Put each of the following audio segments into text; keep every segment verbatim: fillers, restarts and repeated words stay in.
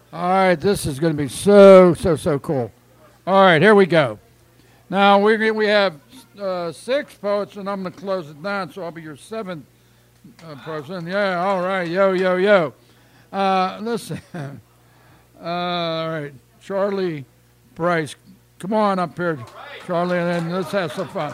All right, this is going to be so, so, so cool. All right, here we go. Now, we we have uh, six poets, and I'm going to close it down, so I'll be your seventh uh, person. Yeah, all right, yo, yo, yo. Uh, listen, uh, all right, Charlie Bryce, come on up here, Charlie, and then let's have some fun.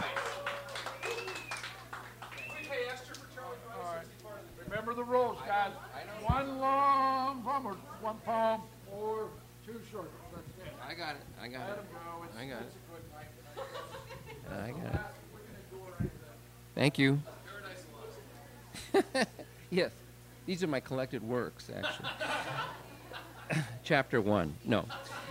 All right. Remember the rules, guys. One long poem or one poem or two short. That's it. I got it. I got Let it. him go. It's, I got it's it. a good night. I got it. Thank you. Yes, these are my collected works, actually. Chapter one. No.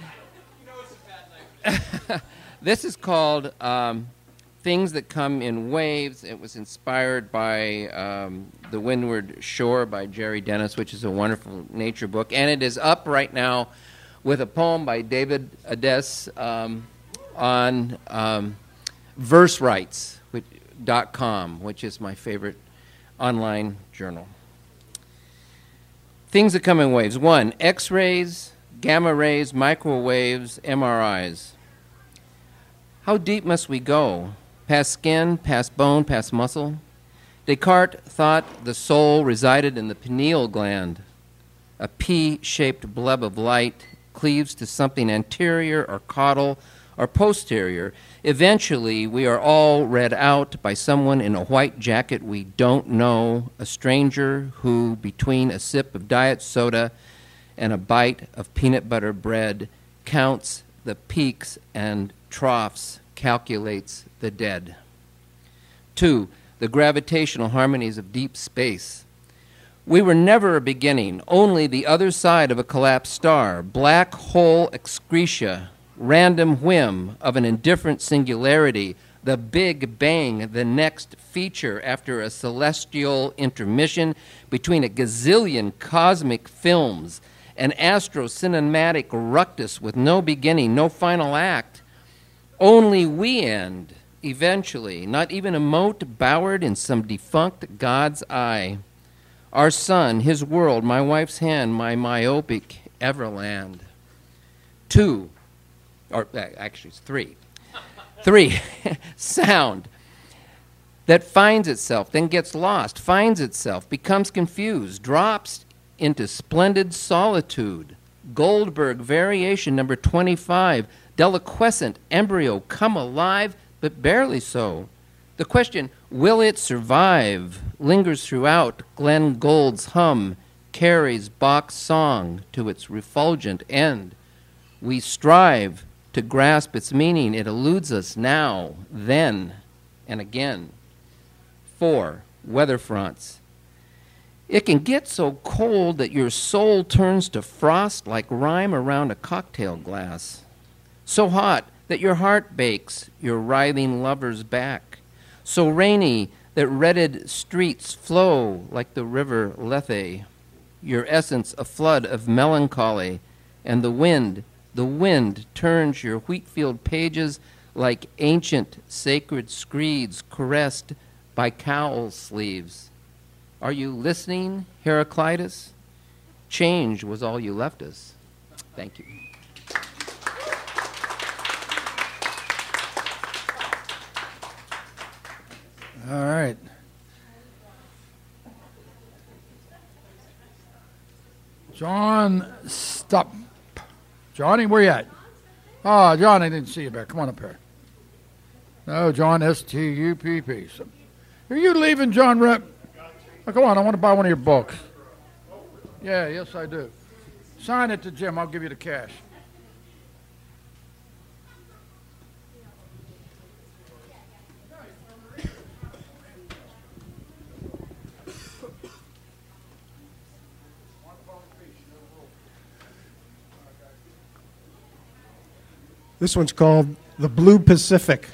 This is called um, Things That Come in Waves. It was inspired by um, The Windward Shore by Jerry Dennis, which is a wonderful nature book. And it is up right now with a poem by David Ades um, on um, verse rights dot com, which is my favorite online journal. Things that come in waves. One, X-rays, gamma rays, microwaves, M R Is. How deep must we go? Past skin, past bone, past muscle? Descartes thought the soul resided in the pineal gland. A P-shaped bleb of light cleaves to something anterior or caudal or posterior. Eventually, we are all read out by someone in a white jacket we don't know, a stranger who, between a sip of diet soda and a bite of peanut butter bread, counts the peaks and troughs, calculates the dead. Two, the gravitational harmonies of deep space. We were never a beginning, only the other side of a collapsed star, black hole excretia, random whim of an indifferent singularity, the Big Bang, the next feature after a celestial intermission between a gazillion cosmic films, an astro-cinematic ructus with no beginning, no final act. Only we end, eventually, not even a mote bowered in some defunct god's eye. Our sun, his world, my wife's hand, my myopic everland. Two, or actually it's three. Three, sound that finds itself, then gets lost, finds itself, becomes confused, drops into splendid solitude. Goldberg variation number twenty-five, deliquescent embryo come alive, but barely so. The question, will it survive, lingers throughout Glenn Gould's hum, carries Bach's song to its refulgent end. We strive to grasp its meaning. It eludes us now, then, and again. Four, weather fronts. It can get so cold that your soul turns to frost like rime around a cocktail glass. So hot that your heart bakes your writhing lover's back. So rainy that redded streets flow like the river Lethe. Your essence a flood of melancholy, and the wind, the wind turns your wheatfield pages like ancient sacred screeds caressed by cowl sleeves. Are you listening, Heraclitus? Change was all you left us. Thank you. All right. John Stupp. Johnny, where you at? Oh, John, I didn't see you back. Come on up here. No, John, S T U P P. So, are you leaving, John Rep? Oh, come on, I want to buy one of your books. Yeah, yes, I do. Sign it to Jim. I'll give you the cash. This one's called The Blue Pacific.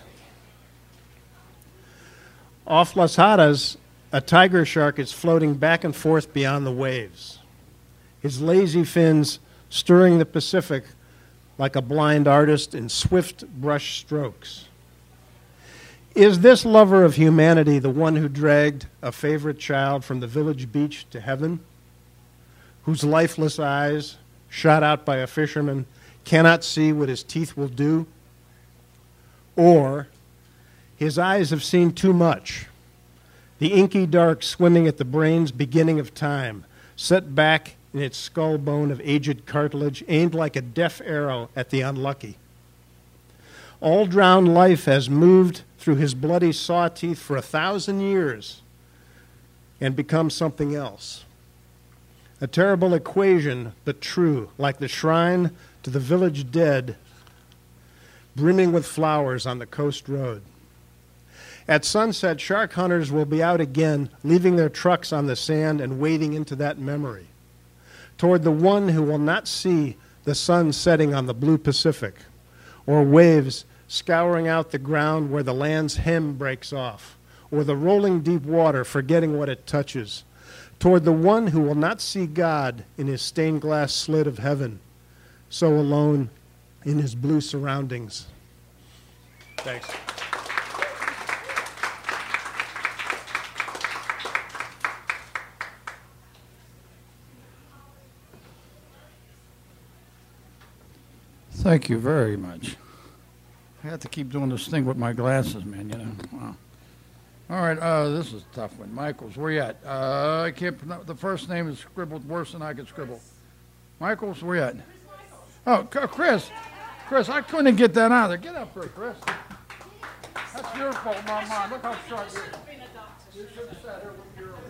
Off Las Hadas, a tiger shark is floating back and forth beyond the waves, his lazy fins stirring the Pacific like a blind artist in swift brush strokes. Is this lover of humanity the one who dragged a favorite child from the village beach to heaven, whose lifeless eyes shot out by a fisherman, cannot see what his teeth will do, or his eyes have seen too much, the inky dark swimming at the brain's beginning of time, set back in its skull bone of aged cartilage, aimed like a deaf arrow at the unlucky. All drowned life has moved through his bloody saw teeth for a thousand years and become something else. A terrible equation, but true, like the shrine to the village dead, brimming with flowers on the coast road. At sunset, shark hunters will be out again, leaving their trucks on the sand and wading into that memory, toward the one who will not see the sun setting on the blue Pacific, or waves scouring out the ground where the land's hem breaks off, or the rolling deep water forgetting what it touches, toward the one who will not see God in his stained glass slit of heaven, so alone in his blue surroundings. Thanks. Thank you very much. I have to keep doing this thing with my glasses, man, you know. Wow. All right, uh, this is a tough one. Michaels, where you at? Uh, I can't pronounce, the first name is scribbled worse than I could scribble. Michaels, where you at? Oh, Chris. Chris, I couldn't get that out of there. Get up there, Chris. That's your fault, not mine. Look how short you are. You should have sat here with your...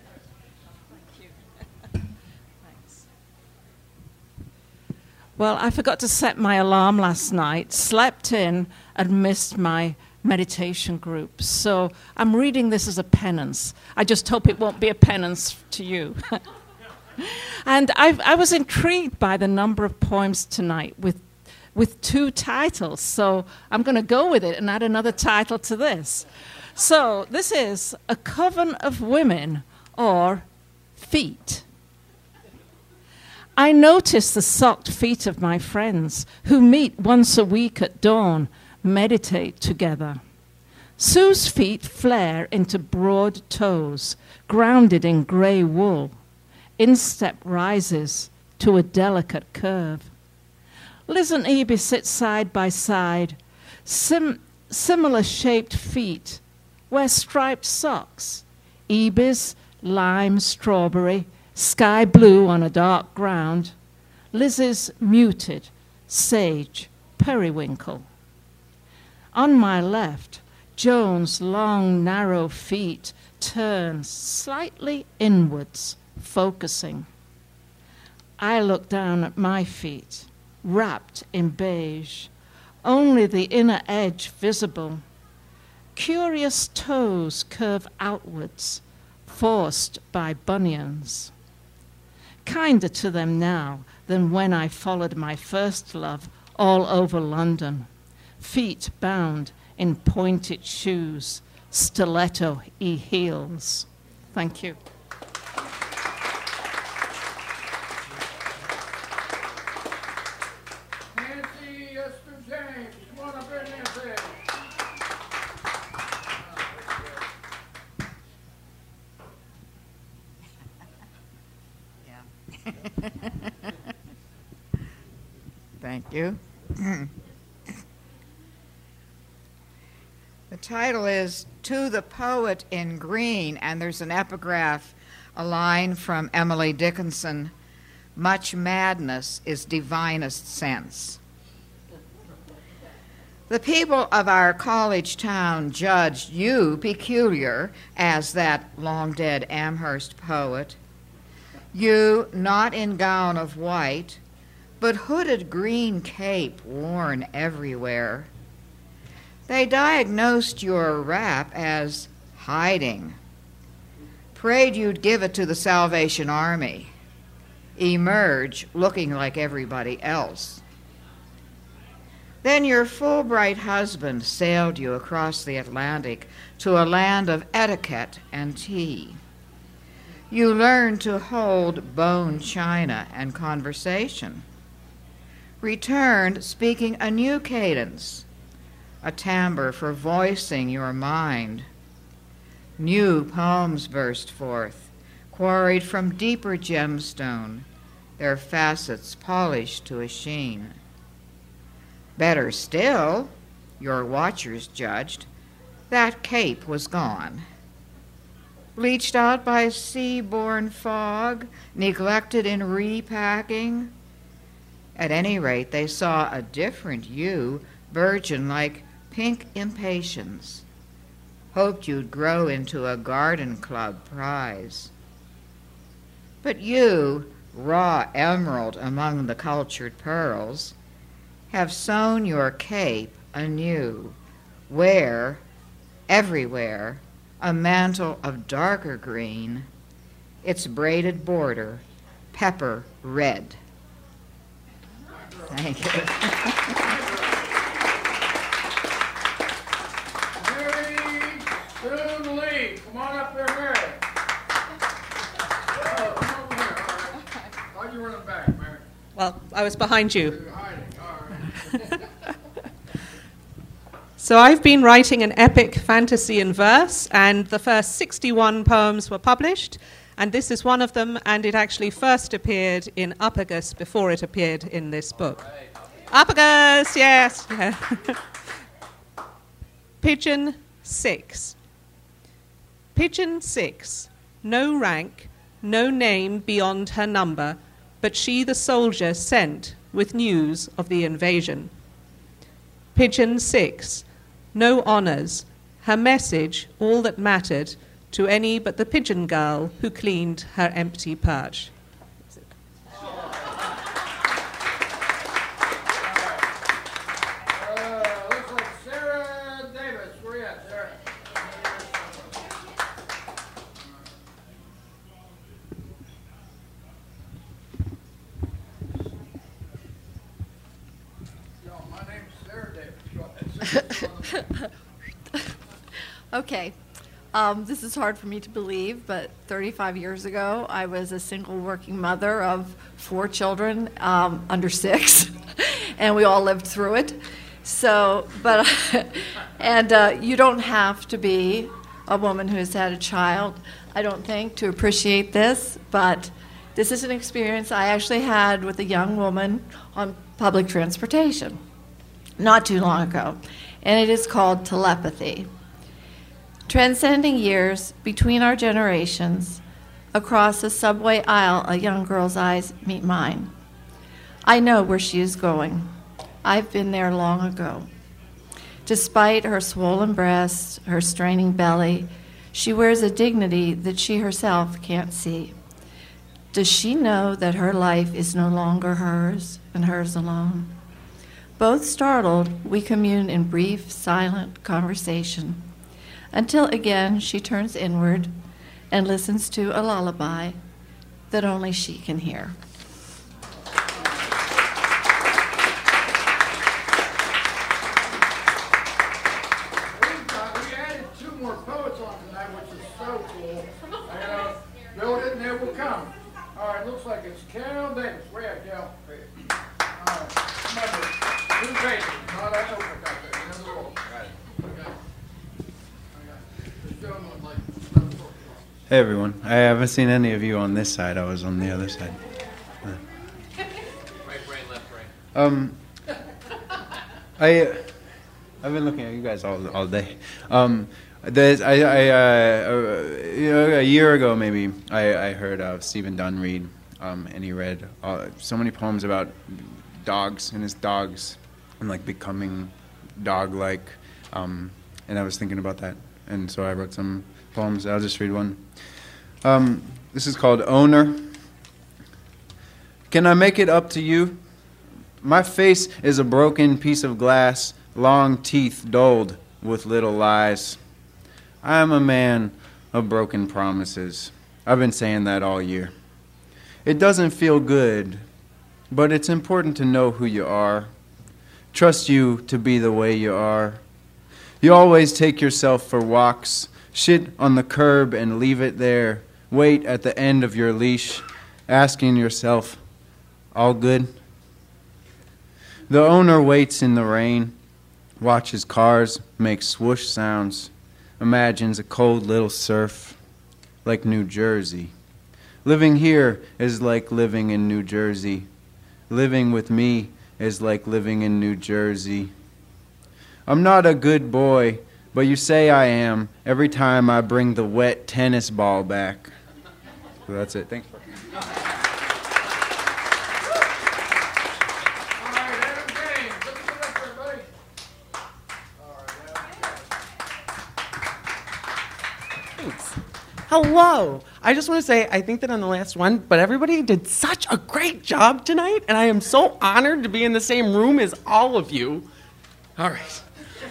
Well, I forgot to set my alarm last night, slept in, and missed my meditation group. So I'm reading this as a penance. I just hope it won't be a penance to you. And I've, I was intrigued by the number of poems tonight with, with two titles. So I'm going to go with it and add another title to this. So this is A Coven of Women, or Feet. I notice the socked feet of my friends who meet once a week at dawn, meditate together. Sue's feet flare into broad toes, grounded in grey wool. Instep rises to a delicate curve. Liz and Evie sit side by side, sim- similar-shaped feet, wear striped socks. Evie's lime strawberry, sky blue on a dark ground. Liz's muted, sage, periwinkle. On my left, Joan's long, narrow feet turn slightly inwards, focusing. I look down at my feet, wrapped in beige, only the inner edge visible. Curious toes curve outwards, forced by bunions. Kinder to them now than when I followed my first love all over London, feet bound in pointed shoes, stiletto-y heels. Thank you. Nancy Esther James, come on up here, Nancy. Thank you. The title is To the Poet in Green, and there's an epigraph, a line from Emily Dickinson, much madness is divinest sense. The people of our college town judged you peculiar as that long-dead Amherst poet. You, not in gown of white, but hooded green cape worn everywhere. They diagnosed your rap as hiding, prayed you'd give it to the Salvation Army, emerge looking like everybody else. Then your Fulbright husband sailed you across the Atlantic to a land of etiquette and tea. You learned to hold bone china and conversation. Returned speaking a new cadence, a timbre for voicing your mind. New poems burst forth, quarried from deeper gemstone, their facets polished to a sheen. Better still, your watchers judged, that cape was gone. Bleached out by sea-borne fog, neglected in repacking. At any rate, they saw a different you burgeon like pink impatience. Hoped you'd grow into a garden club prize. But you, raw emerald among the cultured pearls, have sewn your cape anew, wear, everywhere, a mantle of darker green, its braided border pepper red. Thank you. Mary Boone Lee, come on up there, Mary. Oh, come over here. All right. Why'd you run back, Mary? Well, I was behind you. You're hiding. All right. So I've been writing an epic fantasy in verse, and the first sixty-one poems were published, and this is one of them, and it actually first appeared in Upagus before it appeared in this book. Upagus, yes. Pigeon six. Pigeon six, no rank, no name beyond her number, but she the soldier sent with news of the invasion. Pigeon six, no honors, her message all that mattered to any but the pigeon girl who cleaned her empty perch. Okay. Um, this is hard for me to believe, but thirty-five years ago, I was a single working mother of four children um, under six, and we all lived through it. So, but, and uh, you don't have to be a woman who has had a child, I don't think, to appreciate this, but this is an experience I actually had with a young woman on public transportation not too long ago, and it is called telepathy. Transcending years between our generations, across a subway aisle, a young girl's eyes meet mine. I know where she is going. I've been there long ago. Despite her swollen breasts, her straining belly, she wears a dignity that she herself can't see. Does she know that her life is no longer hers and hers alone? Both startled, we commune in brief, silent conversation, until again she turns inward and listens to a lullaby that only she can hear. We added two more poets on tonight, which is so cool. And uh, build it and it will come. All right, looks like it's Cal Davis. Where you at, Cal? All right, remember, two pages, not that notebook out there. You know the rules. Okay. Hey everyone, I haven't seen any of you on this side. I was on the other side. Right brain, left brain. Um, I, I've been looking at you guys all all day. Um, there's, I, I, uh, uh, you know, a year ago maybe, I, I heard of Stephen Dunn read, um, and he read uh, so many poems about dogs and his dogs, and like becoming dog-like, um, and I was thinking about that, and so I wrote some poems. I'll just read one. Um, this is called Owner. Can I make it up to you? My face is a broken piece of glass, long teeth dulled with little lies. I am a man of broken promises. I've been saying that all year. It doesn't feel good, but it's important to know who you are. Trust you to be the way you are. You always take yourself for walks, shit on the curb and leave it there. Wait at the end of your leash, asking yourself, all good? The owner waits in the rain, watches cars make swoosh sounds, imagines a cold little surf like New Jersey, Living here is like living in New Jersey. Living with me is like living in New Jersey. I'm not a good boy, but you say I am every time I bring the wet tennis ball back. So that's it. Thanks. Hello. I just want to say I think that I'm the last one, but everybody did such a great job tonight, and I am so honored to be in the same room as all of you. All right.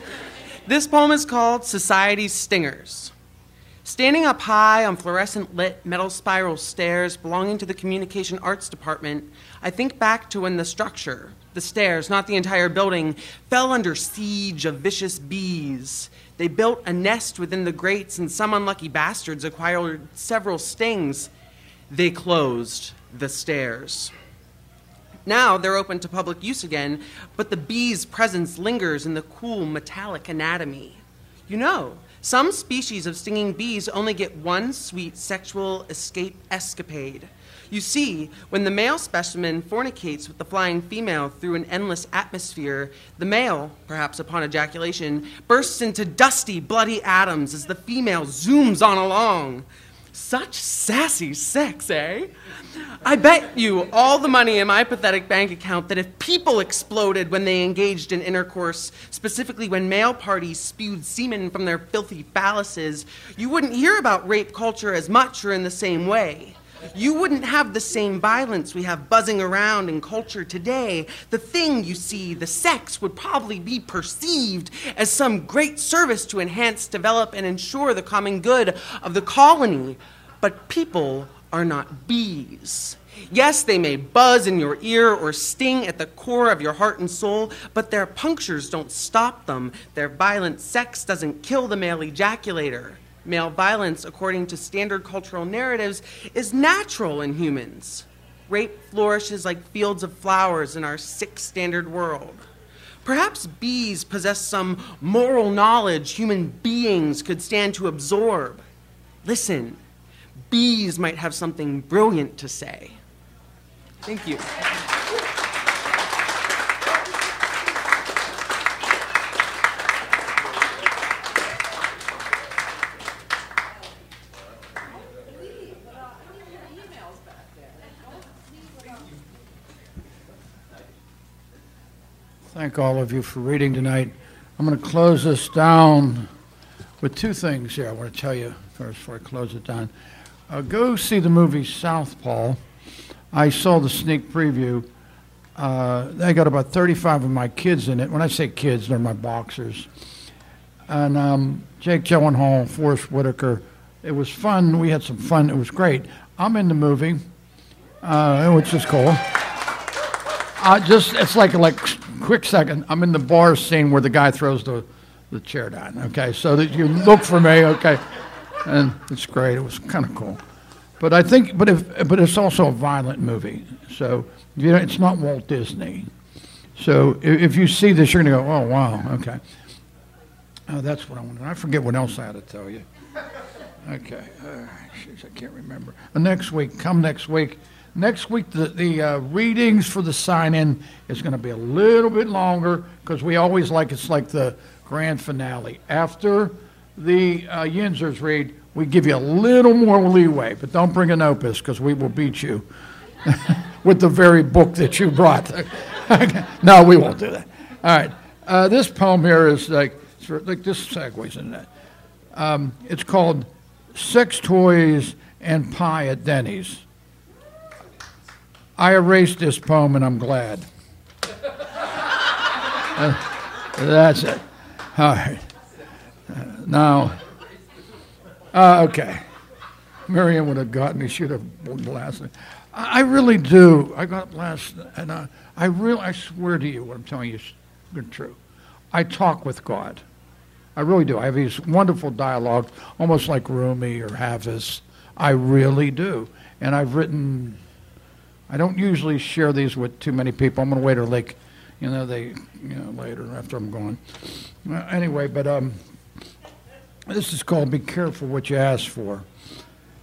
This poem is called Society's Stingers. Standing up high on fluorescent lit metal spiral stairs belonging to the Communication Arts Department, I think back to when the structure, the stairs, not the entire building, fell under siege of vicious bees. They built a nest within the grates, and some unlucky bastards acquired several stings. They closed the stairs. Now they're open to public use again, but the bee's presence lingers in the cool metallic anatomy. You know, some species of stinging bees only get one sweet sexual escape escapade. You see, when the male specimen fornicates with the flying female through an endless atmosphere, the male, perhaps upon ejaculation, bursts into dusty, bloody atoms as the female zooms on along. Such sassy sex, eh? I bet you all the money in my pathetic bank account that if people exploded when they engaged in intercourse, specifically when male parties spewed semen from their filthy phalluses, you wouldn't hear about rape culture as much or in the same way. You wouldn't have the same violence we have buzzing around in culture today. The thing, you see, the sex, would probably be perceived as some great service to enhance, develop, and ensure the common good of the colony. But people are not bees. Yes, they may buzz in your ear or sting at the core of your heart and soul, but their punctures don't stop them. Their violent sex doesn't kill the male ejaculator. Male violence, according to standard cultural narratives, is natural in humans. Rape flourishes like fields of flowers in our sick standard world. Perhaps bees possess some moral knowledge human beings could stand to absorb. Listen, bees might have something brilliant to say. Thank you. Thank all of you for reading tonight. I'm going to close this down with two things here I want to tell you first before I close it down. Uh, go see the movie Southpaw. I saw the sneak preview. Uh, they got about thirty-five of my kids in it. When I say kids, they're my boxers. And um, Jake Gyllenhaal, Forrest Whitaker. It was fun. We had some fun. It was great. I'm in the movie, uh, which is cool. I just it's like like quick second. I'm in the bar scene where the guy throws the, the chair down. Okay, so that you look for me. Okay, and it's great. It was kind of cool. But I think, but if, but it's also a violent movie. So you know, it's not Walt Disney. So if, if you see this, you're gonna go, oh wow, okay. Oh, that's what I wanted. I forget what else I had to tell you. Okay, uh, jeez, I can't remember. Uh, next week, come next week. Next week, the, the uh, readings for the sign-in is going to be a little bit longer because we always like it's like the grand finale. After the uh, Yinzers read, we give you a little more leeway, but don't bring an opus because we will beat you with the very book that you brought. No, we won't do that. All right. Uh, this poem here is like, like this segues into that. Um, it's called Sex Toys and Pie at Denny's. I erased this poem, and I'm glad. uh, that's it. All right. Uh, now, uh, okay. Miriam would have gotten me. She'd have blasted. I, I really do. I got blasted, and uh, I really, I swear to you, what I'm telling you is true. I talk with God. I really do. I have these wonderful dialogues, almost like Rumi or Hafiz. I really do. And I've written... I don't usually share these with too many people. I'm going to wait till like, you know, they, you know, later after I'm gone. Well, anyway, but um, this is called Be Careful What You Ask For.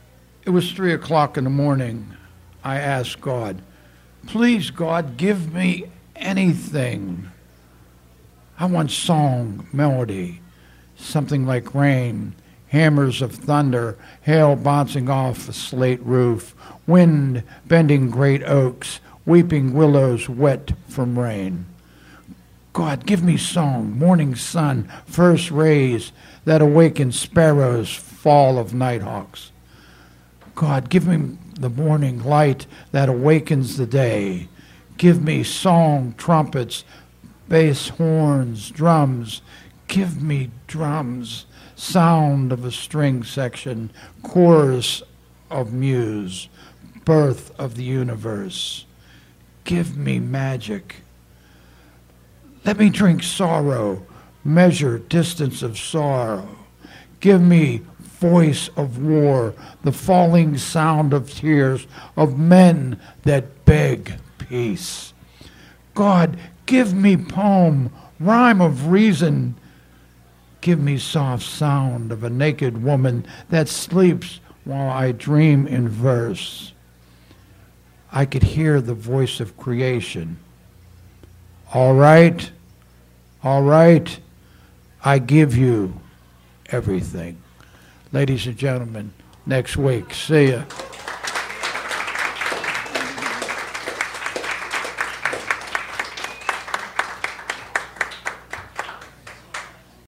It was three o'clock in the morning. I asked God, please, God, give me anything. I want song, melody, something like rain, hammers of thunder, hail bouncing off a slate roof, wind bending great oaks, weeping willows wet from rain. God, give me song, morning sun, first rays that awaken sparrows, fall of nighthawks. God, give me the morning light that awakens the day. Give me song, trumpets, bass horns, drums. Give me drums, sound of a string section, chorus of muse, birth of the universe. Give me magic. Let me drink sorrow, measure distance of sorrow. Give me voice of war, the falling sound of tears of men that beg peace. God, give me poem, rhyme of reason. Give me soft sound of a naked woman that sleeps while I dream in verse. I could hear the voice of creation. All right, all right, I give you everything. Ladies and gentlemen, next week. See ya.